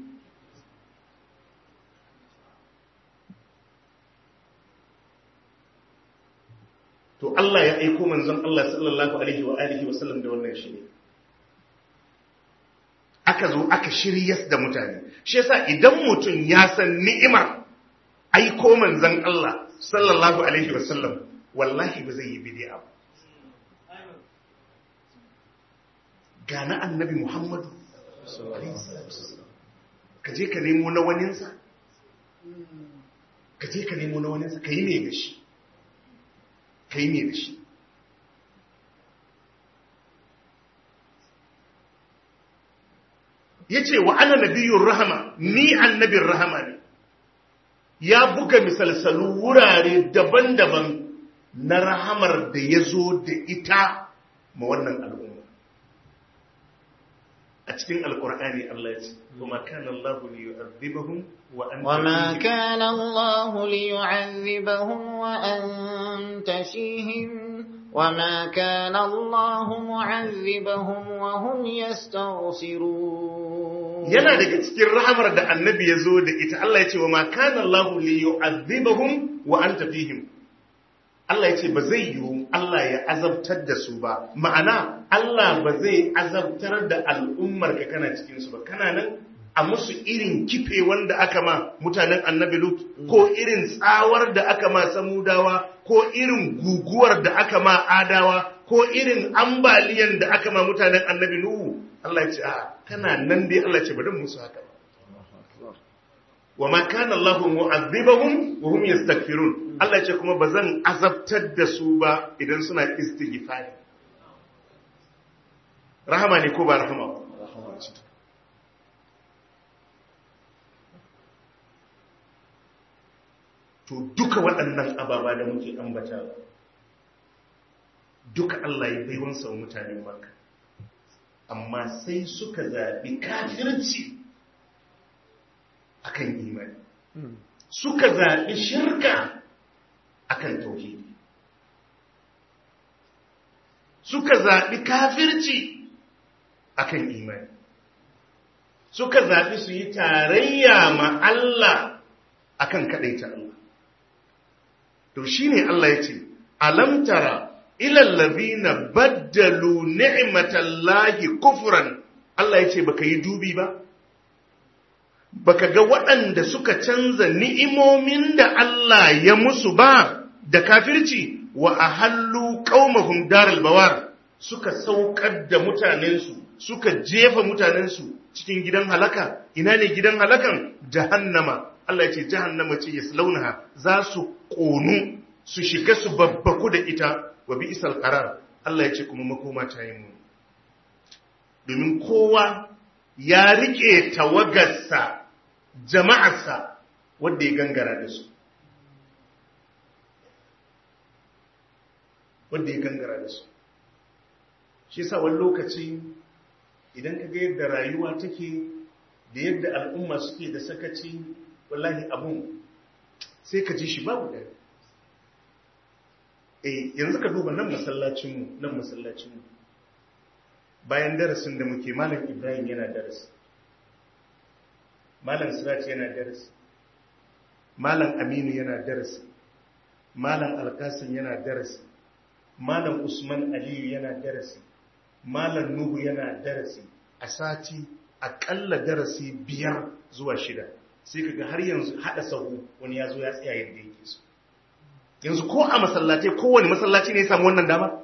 S2: To Allah ya aiko manzon Allah sallallahu alaihi wa alihi wa sallam da wannan shi ne. Aka zo aka shiryas da mutane. Shi yasa idan mutum ya san ni'imar aiko manzon Allah sallallahu alaihi wa sallam, wallahi ba zai yi bid'a ba. Gana annabi Muhammadu ka je ka nemo na waninsa, ka je ka nemo na waninsa, ka yi ne da shi, ka yi ne da shi. Ya ce wa ana nabiyun rahama, ni annabin rahama ne. Ya buga misalsalu wurare daban-daban na rahamar da ya zo da ita ma wannan al'umma. A cikin alkur'ani Allah ya ce wama kana Allah li yu'adhibahum wa anta
S3: wama kana Allah li yu'adhibahum wa anta fihim wama kana Allah mu'adhibahum wa hum yastaghfirun.
S2: Yana daga cikin rahamar da annabi ya zo da ita, Allah ya ce wama kana Allah li yu'adhibahum wa anta fihim. Allah ya ce ba zai yiwu Allah ya azabtar da su ba, ma'ana Allah ba zai azabtar da al'ummar ka kana cikinsu ba, kana nan a musu irin kife wanda aka ma mutanen annabi Lut, ko irin tsawar da aka ma samudawa, ko irin guguwar da aka ma adawa, ko irin ambaliyan da aka ma mutanen annabi Nuhu. Allah ya ce a kana nan dai, Allah ya ce bari musu haka ba. wa ma kana Allahu mu'adhibahum wa hum yastaghfirun. Allah ce kuma bazan azabtar da su ba idan suna istighfari. Rahama ne ko ba rahama ba? Rahama ce. To duka waɗannan ababa da muke ambata, duka Allah ya bai wansa mutanen Makka, amma sai suka zaɓi kafirci akan imani, suka zaɓi shirka akan tauhidi. suka zaɓi kafirci akan imani, suka zaɓi su yi tarayya ma Allah akan kaɗaita Allah. To shi ne Allah ya ce, Alam tara ilal ladhina baddalu ni'matallahi kufran. Allah ya ce baka yi dubi ba, baka ga waɗanda suka canza ni'imomin da Allah ya musu ba da kafirci, wa ahallu qaumahum daral bawar, suka saukar da mutanensu, suka jefa mutanensu cikin gidan halaka. Ina ne gidan halakan? Jahannama. Allah ya ce jahannama ce yaslaunaha, za su ƙonu su shiga su babbaku da ita, wa bi'sal qarar. Allah ya ce kuma makoma ta yi mu, domin kowa ya rike tawagarsa, jama'arsa wanda ya gangara da su, wanda ya gangara da su. Shi yasa wani lokaci idan ka ga yadda rayuwa take da yadda al'umma suke da sakaci, wallahi abun sai ka ji shi babu da eh yanzu ka duba nan masallacinmu nan masallacinmu bayan darasin da muke, malam Ibrahim yana darasi, malam Sirat yana darasi, malam Aminu yana darasi, malam Alkasim yana darasi, malam Usman Aliyu yana darasi, malam Nuhu yana darasi. A sati akalla darasi biyar zuwa shida, sai kaga har yanzu hada sahu wani ya zo ya tsaya yadda yake so. Yanzu ko a masallatai, kowane masallaci ne ya samu wannan dama?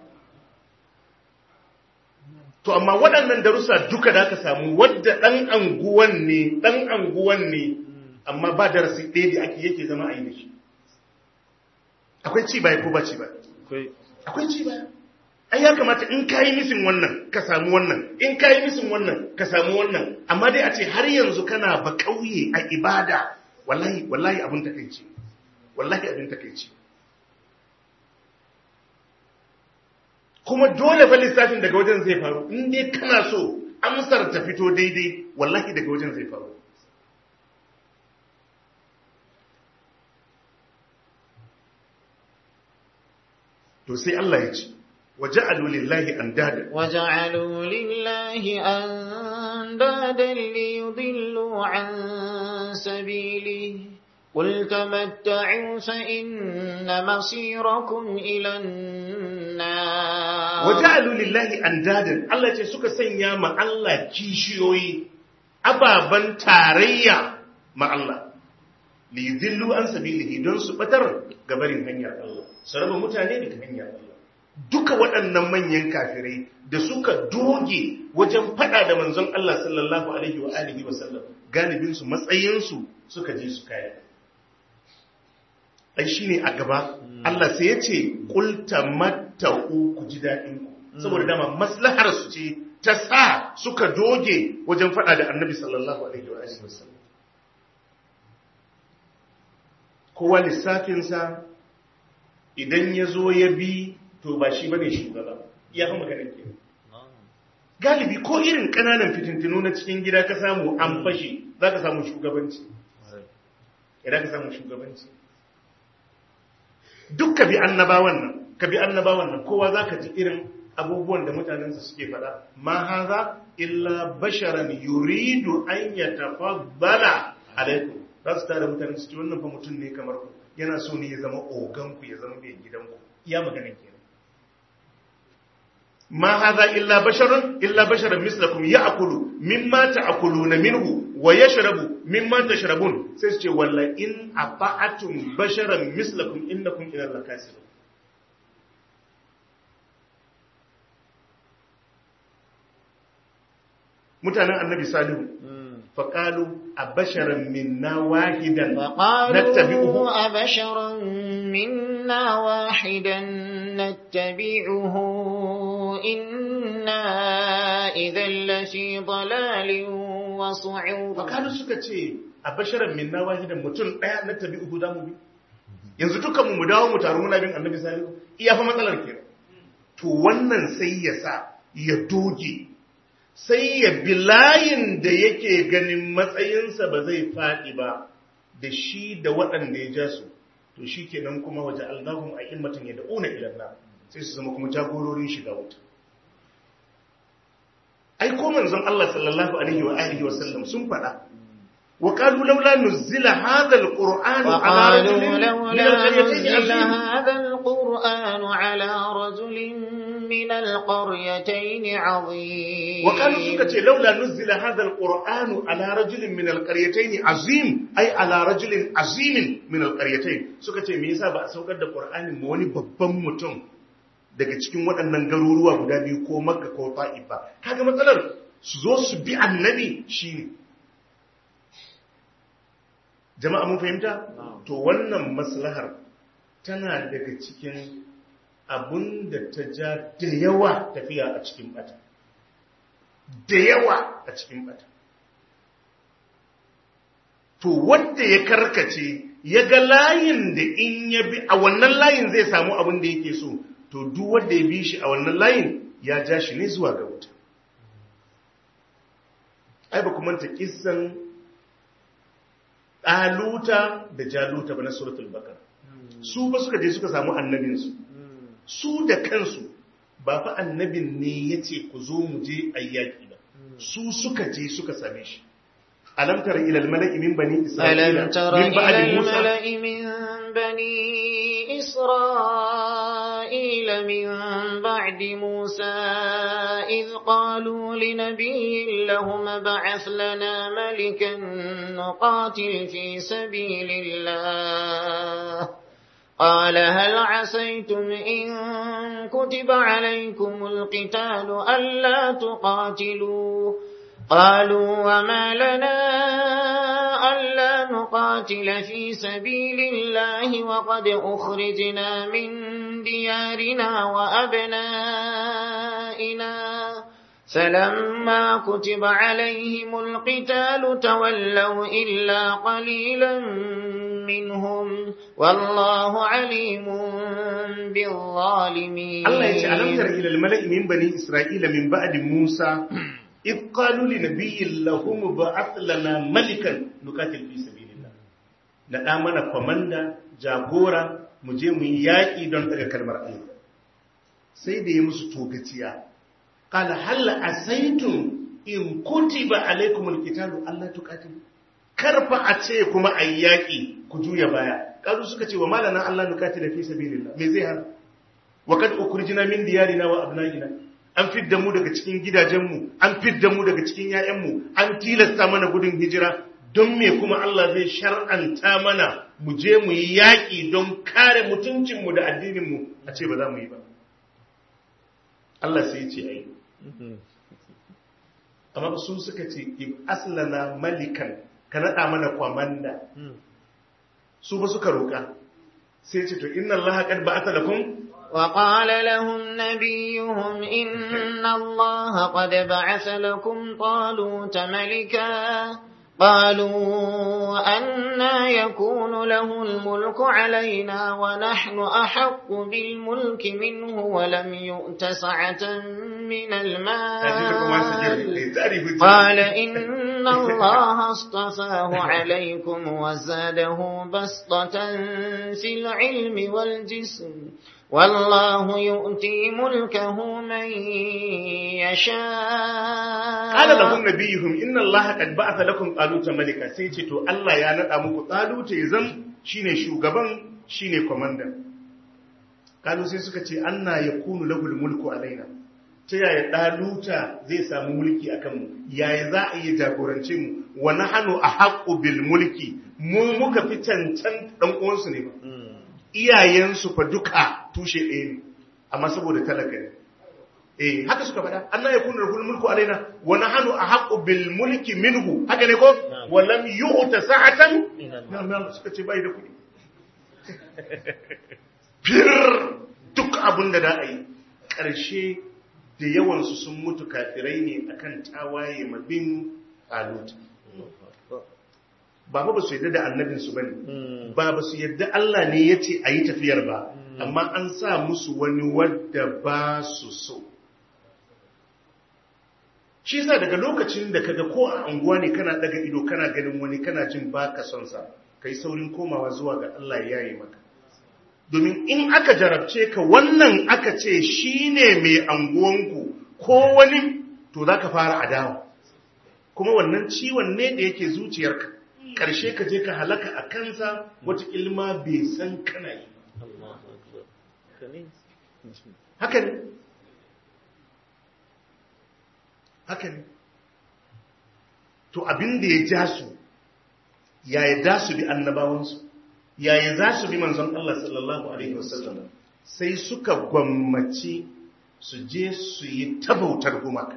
S2: To amma waɗannan darussa duka da aka samu, wadda ɗan anguwan ne, ɗan anguwan ne, amma ba darasi ɗaya da ake yake zama a yi da shi. Akwai ci baya ko ba ci baya? Akwai ci baya. Ai ya kamata in kayi misin wannan ka samu wannan, in kayi misin wannan ka samu wannan, amma dai a ce har yanzu kana ba kauye a ibada, wallahi wallahi abin takeici, wallahi abin takeici. Kuma dole fa lissafin daga wajen zai faru, in dai kana so amsar ta fito daidai, wallahi daga wajen zai faru. To sai Allah ya ce, وجعلوا لله أندادا
S3: وجعلوا لله أندادا ليضلوا عن سبيله قل تمتعوا فإن مصيركم إلى النار.
S2: وجعلوا لله أندادا الله يقول سكا سنيا مع الله كيشيوي أبابا تاريا مع الله ليضلوا عن سبيله دون سبتر قبرين هنيا الله سرب متانين هنيا الله. Duka waɗannan manyan kafirai da suka doge wajen faɗa da manzon Allah sallallahu alaihi wa alihi wa sallam, galibinsu matsayinsu suka je su kaya. Ai shine a gaba Allah sai ya ce qul tamatta'u, ku ji daɗin ku, saboda dama maslahar su ce ta sa suka doge wajen faɗa da Annabi sallallahu alaihi wa alihi wa sallam. Kowa lissafinsa idan ya zo ya bi, to ba shi bane shugaba, ya fi maganar ke. Galibi ko irin ƙananan fitintinu na cikin gida ka samu an fashe, za ka samu shugabanci. Idan ka samu shugabanci. Duk ka bi annabawan nan, ka bi annabawan nan, kowa za ka ji irin abubuwan da mutanensa suke faɗa. Ma haza illa basharan yuridu an yatafaddala alaikum. Za su tare mutanen su ce wannan fa mutum ne kamar ku, yana so ne ya zama oganku, ya zama mai gidanku. Iya maganar ke. ما هذا إلا بشر إلا بشر مثلكم يأكل مما تأكلون منه ويشرب مما تشربون سيسجي ولا إن أطعتم بشرا مثلكم إنكم إلى الكاسرون. متانا النبي صالح فقالوا أبشرا منا واحدا نتبعه
S3: أبشرا منا واحدا نتبعه إنا إذا لفي ضلال وصعود.
S2: فقالوا سكتي أبشرا منا واحدا متون لا نتبعه دامو بي. yanzu dukan mu dawo mu taru muna bin Annabi sallallahu alaihi wasallam, iya fa matsalar ke. To wannan sai ya sa ya doge, sai ya bi layin da yake ganin matsayinsa ba zai faɗi ba da shi da waɗanda ya ja su, to shi kenan kuma waje Allahum a immatan ya da'una ilan na sai su zama kuma jagororin shiga wuta. ai ko manzon Allah sallallahu alaihi wa alihi wasallam sun faɗa wa qalu laula nuzila hadha alqur'anu ala rajulin min alqaryatayn
S3: hadha alqur'anu ala rajulin min alqaryatayn azim
S2: wa qalu suka ce laula nuzila hadha alqur'anu ala rajulin min alqaryatayn azim ai ala rajulin azim min alqaryatayn suka ce me yasa ba a saukar da qur'anin ma wani babban mutum daga cikin waɗannan garuruwa guda biyu ko Makka ko Ta'if ba kaga matsalar su zo su bi annabi shine jama'a mun fahimta to wannan maslahar tana daga cikin abunda ta ja da yawa tafiya a cikin bata da yawa a cikin bata to wanda ya karkace ya ga layin da in ya bi a wannan layin zai samu abin da yake so to duk wanda ya bi shi a wannan layin ya ja shi ne zuwa ga wuta ai ba kuma ta kissan ɗaluta da jaluta ba na suratul bakar su ba suka je suka samu annabinsu su da kansu ba fa annabin ne ya ce ku zo mu je ayyaki ba su suka je suka same shi alam tara ila al-mala'i min bani isra'ila min ba'di musa
S3: بني إسرائيل من بعد موسى إذ قالوا لنبي لهم ابعث لنا ملكا نقاتل في سبيل الله قال هل عسيتم إن كتب عليكم القتال ألا تقاتلوا قالوا وما لنا ألا نقاتل في سبيل الله وقد أخرجنا من ديارنا وأبنائنا فلما كتب عليهم القتال تولوا إلا قليلا منهم والله عليم بالظالمين
S2: الله يجعل تر إلى الملأ من بني إسرائيل من بعد موسى إذ قالوا لنبي لهم بعث لنا ملكا نقاتل في سبيل الله ندا mana komanda jagora mu je mu yaki don daga kalmar Allah sai da ya musu togaciya qala hal asaitum in kutiba alaikum alqitalu alla tuqatilu karfa a ce kuma ayyaki ku juya baya kazu suka ce wa malana Allah nuqatila fi sabilillah me zai hana wa kad ukhrijna min diyarina wa abnaina an fidda mu daga cikin gidajenmu an fidda mu daga cikin ƴaƴanmu an tilasta mana gudun hijira don me kuma Allah zai shar'anta mana mu je mu yi yaƙi don kare mutuncinmu da addininmu a ce ba za mu yi ba Allah sai ya ce ai amma su suka ce in aslana malikan ka naɗa mana kwamanda su ba suka roƙa sai ce to inna Allah qad ba'atha lakum
S3: وقال لهم نبيهم إن الله قد بعث لكم طالوت ملكا قالوا أنا يكون له الملك علينا ونحن أحق بالملك منه ولم يؤت سعة من المال قال إن الله اصطفاه عليكم وزاده بسطة في العلم والجسم والله يؤتي ملكه من يشاء
S2: قال لهم نبيهم إن الله قد بعث لكم طالوت ملكا sai ce to Allah ya nada muku Talut ya zam shine shugaban shine commander kalu sai suka ce anna yakunu lahul mulku alaina ta yaya Taluta zai samu mulki akan mu yaya za a yi jagorance mu wa nahnu ahqqu bil mulki mu muka fi cancan dan uwansu ne ba iyayensu fa duka tushe ɗaya ne amma saboda talaka ne eh haka suka faɗa Allah ya kuna rahul mulku alaina wa nahnu ahqqu bil mulki minhu haka ne ko wa lam yu'ta sa'atan nan suka ce bai da kuɗi fir duk abinda da a yi ƙarshe da yawan su sun mutu kafirai ne akan tawaye mabin Talut ba ba su yadda da annabinsu ba ne ba ba su yadda Allah ne ya ce a yi tafiyar ba amma an sa musu wani wadda ba su so shi yasa daga lokacin da kaga ko a anguwa ne kana daga ido kana ganin wani kana jin baka son sa kai saurin komawa zuwa ga Allah ya yaye maka domin in aka jarabce ka wannan aka ce shine mai anguwanku ko wani to za ka fara adawa kuma wannan ciwon ne da yake zuciyarka ƙarshe ka je ka halaka a kansa wata ilma bai san kana yi haka ne haka ne to abin da ya ja su yaya da su bi annabawansu yaya za su bi manzon Allah sallallahu alaihi wasallam sai suka gwammaci su je su yi tabautar gumaka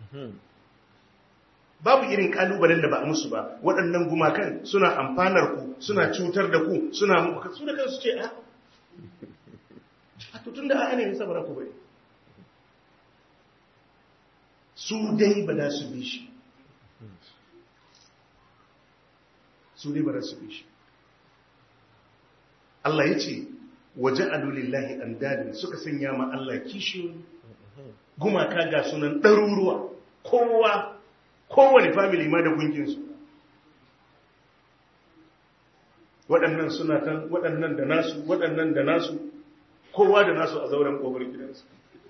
S2: babu irin kalubalen da ba a musu ba waɗannan gumakan suna amfanar ku suna cutar da ku suna muku su da kansu ce a a tutun da a ne nisa bara ku bai su dai ba da su bi shi su dai ba da su bi shi Allah ya ce waje alulillahi an dadin suka sanya ma Allah kishiyoyi gumaka ga sunan ɗaruruwa kowa kowane family ma da gunginsu waɗannan suna tan waɗannan da nasu waɗannan da nasu kowa da nasu a zauren ƙofar gidansu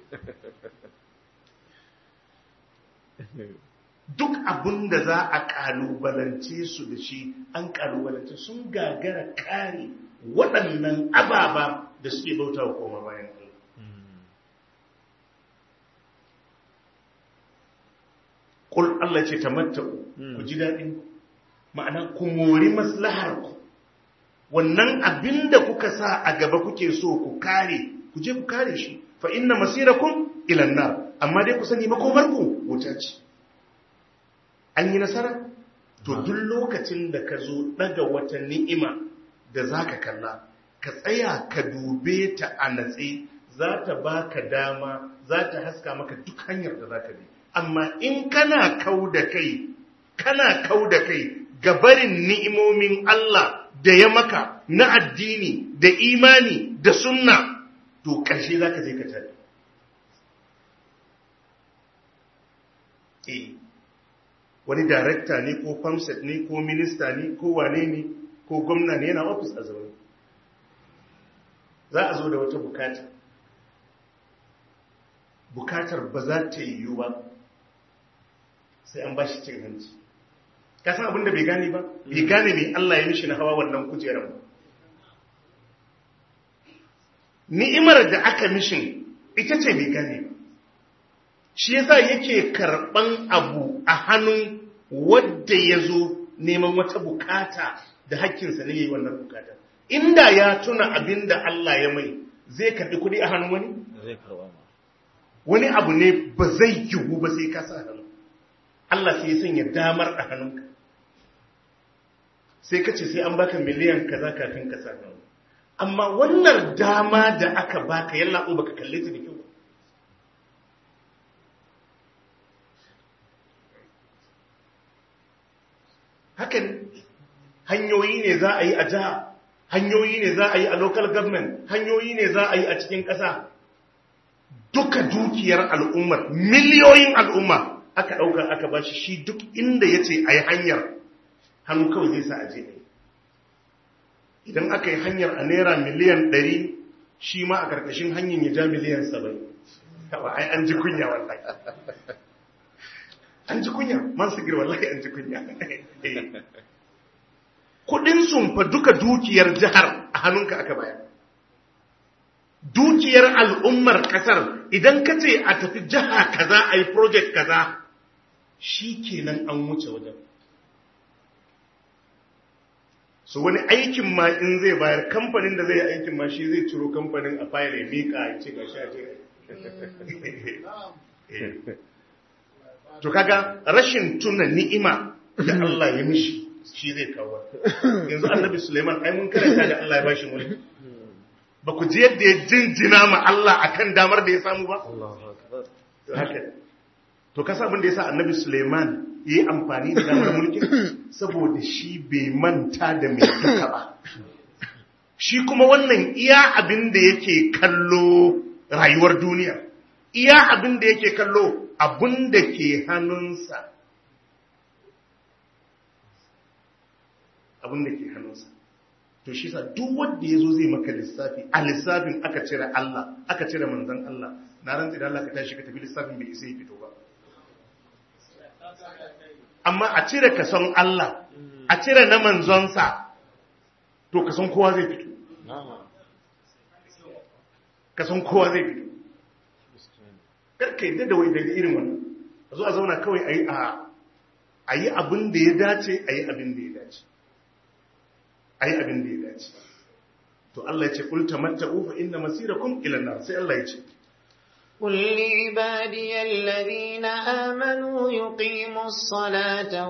S2: duk abin da za a ƙalubalance su da shi an ƙalubalance sun gagara kare waɗannan ababa da suke bauta wa koma bayan Allah. Ƙul Allah ce tamatta'u ku ji daɗin ma'ana ku mori maslahar ku wannan abin da kuka sa a gaba kuke so ku kare ku je ku kare shi fa inna masirakum ila nar amma dai ku sani makomar ku wuta ce an yi nasara to duk lokacin da ka zo daga wata ni'ima da za ka kalla ka tsaya ka dube ta a natse za ta ba ka dama za ta haska maka duk hanyar da za ka bi amma in kana kau da kai kana kau da kai gabarin ni'imomin Allah da ya maka na addini da imani da sunna to ƙarshe za ka je ka tare eh wani darekta ne ko famsek ne ko minista ne ko wane ne ko gwamna ne yana ofis a zaune za a zo da wata bukata bukatar ba za ta yiwu ba sai an ba shi cin hanci ka san abin da bai gane ba bai gane ne Allah ya mishi na hawa wannan kujerar ba ni'imar da aka mishin ita ce bai gane ba shi yasa yake karban abu a hannun wadda ya zo neman wata bukata da hakkinsa ne ya yi wannan bukata inda ya tuna abin da Allah ya mai zai karɓi kuɗi a hannun wani? Zai karɓa ma. Wani abu ne ba zai yiwu ba sai ka sa hannu. Allah sai ya sanya damar a hannunka. Sai ka ce sai an baka miliyan kaza kafin ka sa hannu. Amma wannan dama da aka baka yalla ko baka kalle ta da kyau. Hakan hanyoyi ne za a yi a jiha, hanyoyi ne za a yi a local government, hanyoyi ne za a yi a cikin ƙasa. Duka dukiyar al'ummar, miliyoyin al'umma aka ɗauka aka ba shi shi duk inda ya ce a yi hanyar hannu kawai zai sa a je. Idan aka yi hanyar a naira miliyan ɗari shi ma a ƙarƙashin hanyar ya ja miliyan saba'in. Ai, an ji kunya wallahi. An ji kunya, man sigir wallahi an ji kunya. Kudin sumfa duka dukiyar jihar a hannunka aka bayar. Dukiyar al'ummar kasar idan ka ce a tafi jiha kaza a yi project kaza shi kenan an wuce wajen. So wani aikin ma in zai bayar kamfanin da zai yi aikin ma shi zai ciro kamfanin a fayar ya miƙa ya ce ga sha ce. To kaga rashin tuna ni'ima da Allah ya mishi shi zai kawo. Yanzu Annabi Suleiman ai mun karanta da Allah ya bashi mulki. Ba ku ji yadda ya jinjina ma Allah akan damar da ya samu ba? To haka. To kasa abin da yasa Annabi Suleiman yayi amfani da damar mulkin saboda shi bai manta da mai duka ba. Shi kuma wannan iya abin da yake kallo rayuwar duniya. Iya abin da yake kallo abin da ke hannunsa abin da ke hannunsa to shi sa duk wanda ya zo zai maka lissafi a lissafin aka cire Allah aka cire manzan Allah na rantsi da Allah ka tashi ka tafi lissafin bai isa ya fito ba amma a cire kason Allah a cire na manzonsa to kason kowa zai fito kason kowa zai fito karka yadda da wai daga irin wannan a zo a zauna kawai a yi a yi abin da ya dace a yi abin da ya dace a yi abin da ya dace to Allah ya ce kul tamatta'u fa inna masirakum ila an-nar sai Allah ya ce
S3: قل لعبادي الذين آمنوا يقيموا الصلاة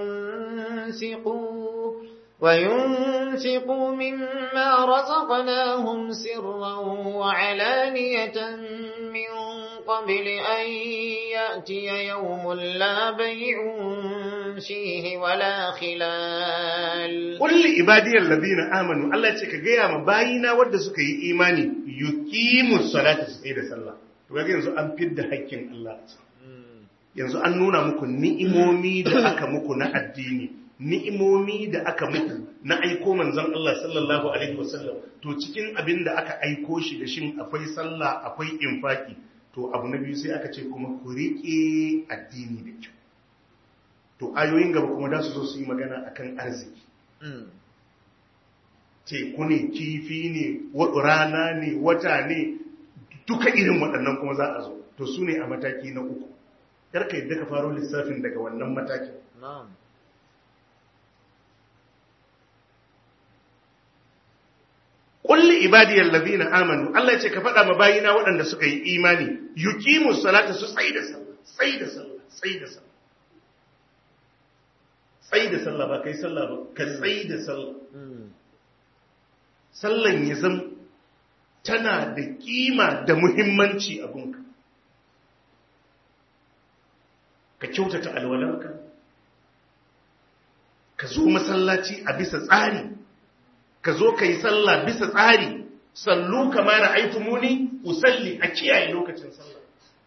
S3: وينفقوا وينفقوا مما رزقناهم سرا وعلانية من قبل أن يأتي يوم لا بيع فيه ولا خلال
S2: قل لعبادي الذين آمنوا الله يتشك جاء مباينا ود سكي إيماني يقيموا الصلاة سيدة صلى kaga yanzu an fidda haƙƙin Allah yanzu an nuna muku ni'imomi da aka muku na addini ni'imomi da aka muku na aiko manzon Allah sallallahu alaihi wasallam to cikin abin da aka aiko shi da shin akwai sallah akwai infaki to abu na biyu sai aka ce kuma ku riƙe addini da kyau to ayoyin gaba kuma da su zo su yi magana akan arziki teku ne kifi ne rana ne wata ne duka irin waɗannan kuma za a zo to su ne a mataki na uku yarka yadda ka faro lissafin daga wannan matakin kulli ibadiyal ladina amanu Allah ya ce ka faɗa ma bayina waɗanda suka yi imani yuqimu salata su tsayi da sallah tsayi da sallah tsayi da sallah tsayi da sallah ba kai sallah ba ka tsayi da sallah sallan ya zama tana da kima da muhimmanci a gunka ka kyautata alwalarka ka zo masallaci a bisa tsari ka zo ka yi sallah bisa tsari sallu kama na aitumuni usalli a kiyaye lokacin sallah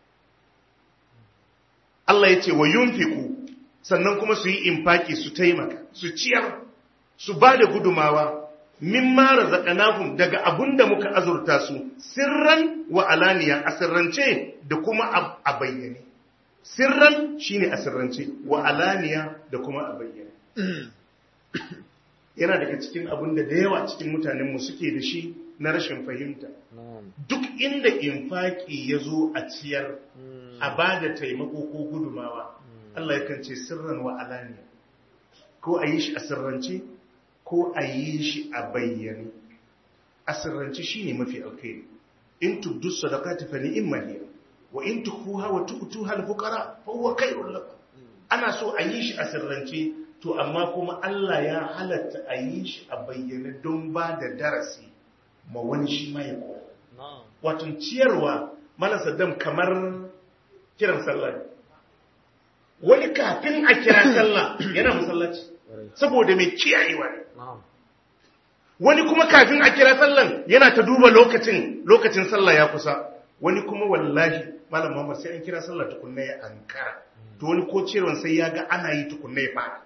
S2: Allah ya ce wa yunfiku sannan kuma su yi infaki su taimaka su ciyar su ba da gudumawa mimma razaqnahum daga abunda muka azurta su sirran wa alaniya a sirrance da kuma a bayyane sirran shine a sirrance wa alaniya da kuma a bayyane yana daga cikin abunda da yawa cikin mutanen mu suke da shi na rashin fahimta duk inda infaki yazo a ciyar a bada taimako ko gudumawa Allah yakan ce sirran wa alaniya ko a yi shi a sirrance ko a yi shi a bayyane a sirrance shi ne mafi alkhairi in tubdu sadaqati fa ni'ma hiya wa in tukhuha wa tu'tuha al-fuqara fa huwa khairun lakum ana so a yi shi a sirrance to amma kuma Allah ya halatta a yi shi a bayyane don ba da darasi ma wani shi ma ya koya wato ciyarwa mala saddam kamar kiran sallah wani kafin a kira sallah yana musallaci saboda mai kiyayewa ne wani kuma kafin a kira sallan yana ta duba lokacin lokacin sallah ya kusa wani kuma wallahi malam Muhammad sai an kira sallah tukunna ya ankara to wani ko cewan sai ya ga ana yi tukunna ya fara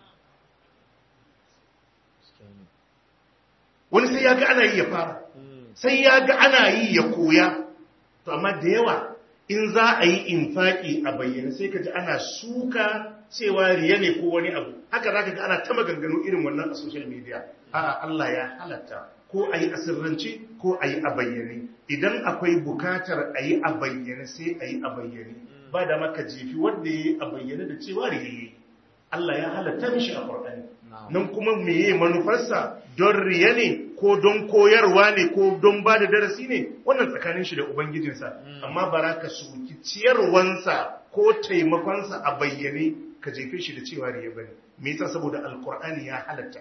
S2: wani sai ya ga ana yi ya fara sai ya ga ana yi ya koya to amma da yawa in za a yi infaki a bayyana sai ka ji ana suka cewa riya ne ko wani abu haka za ka ga ana ta maganganu irin wannan a social media a'a Allah ya halatta ko a yi a sirrance ko a yi a bayyane idan akwai bukatar a yi a bayyane sai a yi a bayyane ba da maka jefi wanda ya yi a bayyane da cewa riya yi Allah ya halatta mishi a Qur'ani nan kuma meye manufarsa don riya ne ko don koyarwa ne ko don ba da darasi ne wannan tsakanin shi da ubangijinsa amma baraka soki ciyarwansa ko taimakonsa a bayyane ka jefe shi da cewa riya bane me yasa saboda alqur'ani ya halatta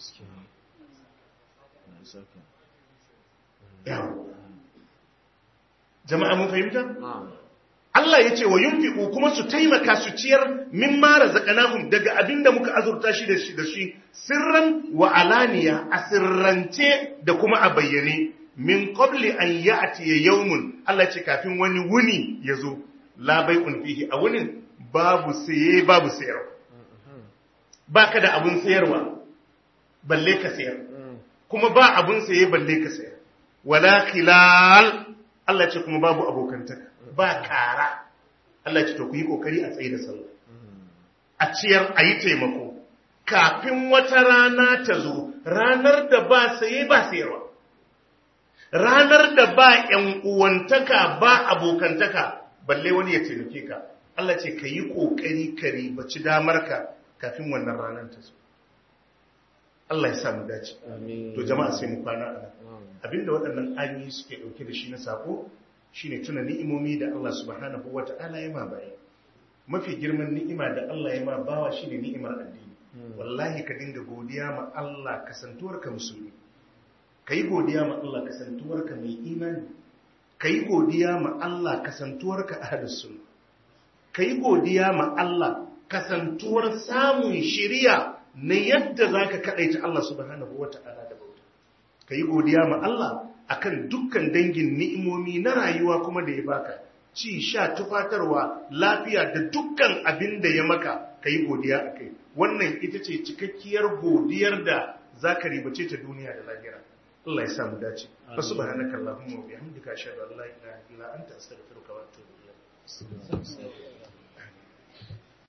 S2: jama'a mun fahimta Allah ya ce wa yunfiqu kuma su taimaka su ciyar mimma razaqnahum daga abinda muka azurta shi da shi da shi sirran wa alaniya a sirrance da kuma a bayyane min qabli an ya'ti yawmun Allah ya ce kafin wani wuni yazo la bai'un fihi a wunin babu saye babu sayarwa baka da abun sayarwa balle ka sayar kuma ba abun saye balle ka sayar wala khilal Allah ya ce kuma babu abokantaka ba kara Allah ce to ku yi kokari a tsaye da sallah a ciyar a yi taimako kafin wata rana ta zo, ranar da ba saye ba sayarwa, ranar da ba ‘yan uwantaka ba abokantaka, balle wani ya taimake ka. Allah ce ka yi ƙoƙari ka ribaci damarka kafin wannan ranar ta zo. Allah ya samu dace. To jama'a sai mu kwana a nan. Abinda waɗannan ayoyi suke ɗauke da shi na sako shine tuna ni'imomi da Allah subhanahu wata'ala ya ma bayi. Mafi girman ni'ima da Allah ya ma bawa shine ni'imar addini. Wallahi ka dinga godiya ma Allah kasantuwarka musulmi. Kai godiya ma Allah kasantuwarka mai imani. Kai godiya ma Allah kasantuwarka ahlus sunna. Kai godiya ma Allah kasantuwar samun shiriya na yadda za ka kaɗaita Allah subhanahu wa ta'ala da bauta. Ka yi godiya ma Allah a kan dukkan dangin ni'imomi na rayuwa kuma da ya baka, ci, sha, tufatarwa, lafiya da dukkan abin da ya maka, ka yi godiya a kai. Wannan ita ce cikakkiyar godiyar da za ka ribace ta duniya da lahira. Allah ya samu dace. Fa subhanaka Allahumma wa bihamdika ashhadu an la ilaha illa anta astaghfiruka wa atubu ilayk.